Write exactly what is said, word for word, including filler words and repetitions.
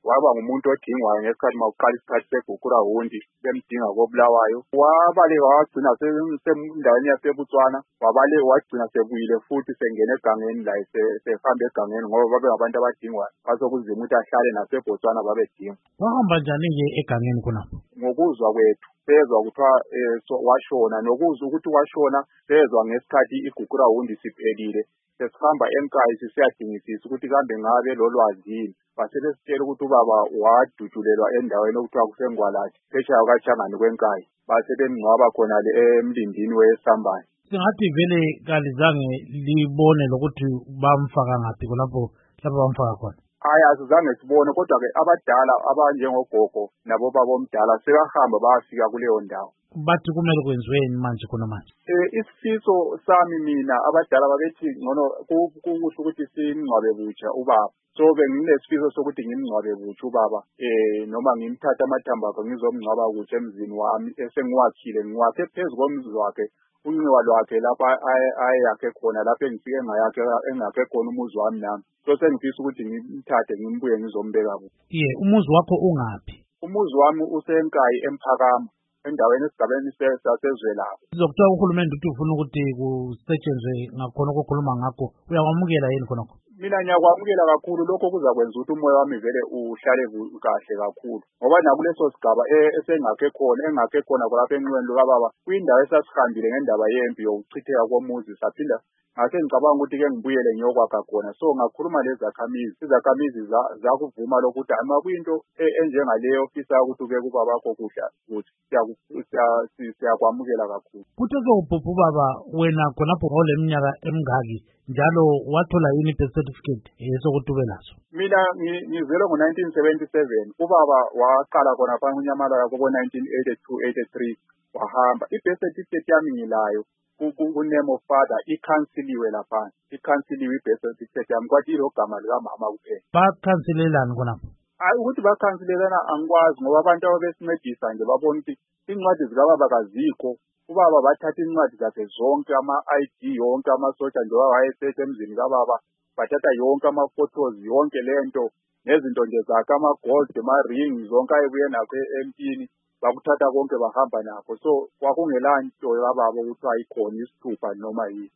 waba ngumuntu odingwayo ngesikhathi mawuqala isikhathi segugurawundi bemdinga koBulawayo. Wabaleka wagcina sendaweni yaseBotswana, wabaleka wagcina sebuyile futhi sengene egangeni la sehamba egangeni ngoba babe ngabantu abadingwayo. Kwasokuzima ukuthi ahlale naseBotswana babedinga. Wahamba njani-ke egangeni khonapho? Ngokuzwa kwethu sezwa kuthiwa washona, nokuzwa ukuthi washona sezwa ngesikhathi igugurawundi siphelile. Sesihamba eNkayi sisiyadingisisa ukuthi kambe ngabe lolwazi yini. Basebesitshela ukuthi ubaba wadutshulelwa endaweni okuthiwa kuseNgwalathi phetsheya kukaTshangani kweNkayi. Base bemngcwaba khonale emlindini weSambane. Singathi vele kalizange libone lokuthi bamfaka ngaphi lapho lapho bamfaka khona. Hayi, asizange sibone, kodwa-ke abadala abanjengogogo nabo baba omdala sebahamba bayafika kuleyo ndawo. Bathi kumele kwenziweni manje khona manje? Eh, isifiso sami mina abadala babethi ngono kukuhle ukuthi simngcwabe butsha ubaba. So benginesifiso sokuthi ngimngcwabe butsha ubaba, eh noma ngimthatha amathambo akhe ngizomngcwaba kutsha emzini wami esengiwakhile, ngiwakhe phezu komzi wakhe unxiwa lwakhe lapha ayakhe khona lapho engifike ngayakhe engakhe khona umuzi wami nami. So sengifisa ukuthi ngimthathe ngimbuye ngizombeka kubo. Ye, umuzi wakho ungaphi? Umuzi wami useNkayi eMphakama, endaweni esigabeni sasezwelapho. Sizokuthiwa uhulumende uthi ufuna ukuthi kusetshenzwe ngakhona okukhuluma ngakho, uyakwamukela yini khonokho? Mina ngiyakwamukela kakhulu, lokho kuzakwenza ukuthi umoya wami vele uhlale kahle kakhulu, ngoba nakuleso sigaba esengakhe khona engakhe khona lapha enxiweni lukababa kuyindawo esasihambile ngendaba yempi yokuchitheka komuzi, saphinda ngase ngicabanga ukuthi ke ngibuyele ngiyokwakha khona. So ngakhuluma lezakhamizi, izakhamizi zakuvuma lokuthi ama kuyinto enjengaleyo ofisa ukuthi ube kubaba bakho kuhla ukuthi siyakwamukela kakhulu. Kuthe uzobhubha ubaba wena khonapho ngoleminyaka emingaki njalo wathola yini birth certificate esokuthi ube laso? Mina ngizele ngo nineteen seventy-seven, ubaba waqala khona phansi uNyamalala kubo nineteen eighty-two eighty-three wahamba. I-birth certificate yami ngilayo ku-name of father, ikhansiliwe lapha, ikhansiliwe i-birth certificate yami, kwathi ilo gama likamama kuphela. Bakhansilelani khonapho? Hayi, ukuthi bakhansilelana angikwazi ngoba abantu ababesincedisa nje babona ukuthi incwadi zikababa kazikho. Ubaba bathatha incwadi zakhe zonke, ama-I D yonke, amasotsha njengoba wayesethe emzini kababa, bathatha yonke ama-photos yonke lento nezinto nje zakhe, ama-gold, ama-ring zonke ayebuye nakho empini, bakuthatha konke bahamba nakho. So kwakungelanto kababa ukuthi ayikhona isithupha noma yini.